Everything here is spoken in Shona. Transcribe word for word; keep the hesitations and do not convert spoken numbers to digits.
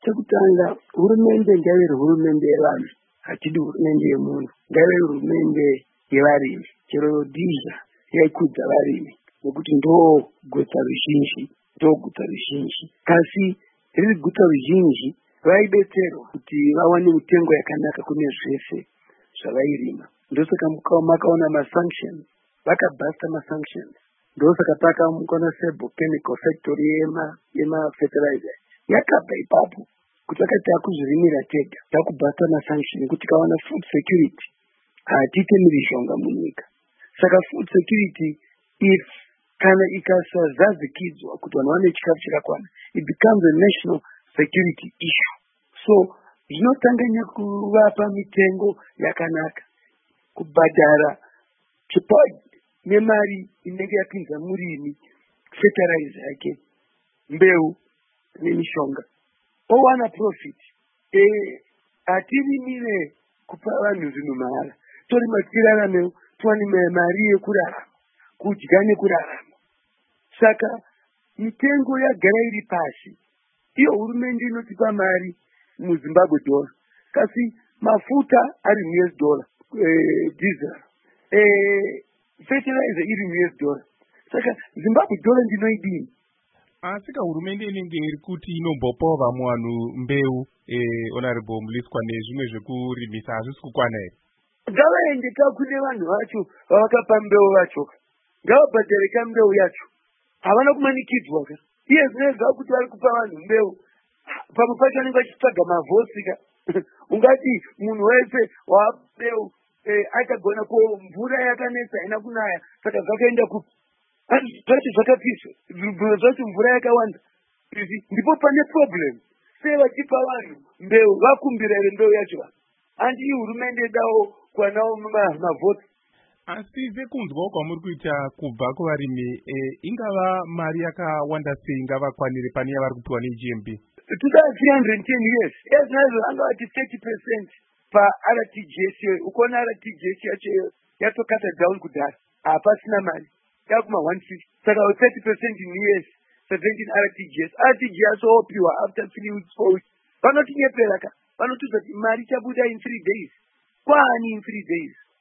Chekutanga, hurumende ngaive hurumende yevanhu, hatidi hurumende yemunhu. Ngaive hurumende yevarimi. Chero dhiza yaikudza varimi nekuti ndo guta ruzhinji, ndo guta ruzhinji. Kasi riri guta ruzhinji vaidetserwa kuti vawane mitengo yakanaka kune zvese zvavairima. Ndosaka makaona masanctions, vakabhasta masanctions. Ndosaka pakamukaona Sebo Chemical Factory yema yema fertilizer yakabva ipapo kuti vakati takuzvirimira tega, takubhasta masanctions kuti kawana food security, hatite mishonga munyika. Saka food security if kana ikasazazikidzwa kuti vanhu vane chikafu chakakwana, it becomes a national security issue. So zvinotanga nekuvapa mitengo yakanaka, kubhadhara chipa nemari inenge yapinza murimi fertilizer yake, mbeu nemishonga, owana profit. Eh, hatirimire kupa vanhu zvinhu mahara, torima tirarame, tuwane mari yekurarama, kudya nekurarama. Saka mitengo yagara iri pasi. Iyo hurumende inotipa mari muZimbabwe dollar, kasi mafuta ari mu U S dollar, eh, diesel, eh, fertilizer iri mu U S dollar. Saka Zimbabwe dollar ndinoidini. Asika hurumende inenge iri kuti inombopawo vamwe vanhu mbeu, eh, honorable Mliswa, nezvimwe zvekurimisa hazvisi kukwana here? Ngavaende kune vanhu vacho vavakapa mbeu vacho, ngavabhadharika mbeu yacho. Havana kumanikidzwa ka. Iye zvinezva kuti vari kupa vanhu mbeu, pamwe pacho vanenge vachitsvaga mavhosika. Ungati munhu wese wambeu eh, achagona ko mvura yakanetsa haina kunaya, saka zvakaenda kupi? Zvacho zvakapiswa, zvacho mvura yakawanda. Ndipo pane problem. Sei vachipa vanhu mbeu, vakumbira here mbeu yacho vanhu? Handi hurumende dawo kwanawo mavhoti. Asi sekunzwawo kwamuri kuita kubva kuvarimi, eh, ingava mari yakawanda sei ingavakwanire pane yavari kupiwa ne-G M B? three hundred ten years. Yes, nazo angavati thirty percent pa-R T G S. Ukona R T G S yacho yatokata down kudhara. Hapasina mari. Yakuma one fifty. Saka thirty percent in years, seventeen R T G S. R T G S opiwa after three weeks, four weeks. Vanoti nyepera ka. Vanotudza kuti mari chabuda in three days. Kwani in three days.